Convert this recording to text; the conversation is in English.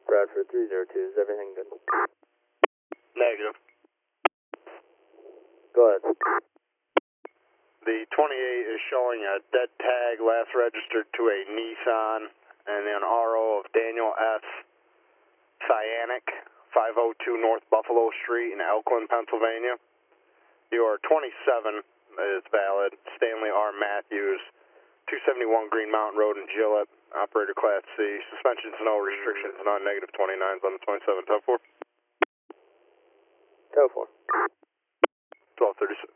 Bradford 302, is everything good? Negative. Go ahead. The 28 is showing a dead tag last registered to a Nissan and an RO of Daniel S. Cyanic, 502 North Buffalo Street in Elkland, Pennsylvania. Your 27 is valid. Stanley R. Matthews, 271 Green Mountain Road in Gillette, operator Class C. Suspensions, no restrictions, non negative 29s on the 27. Tow 4. Tow 4. 1236.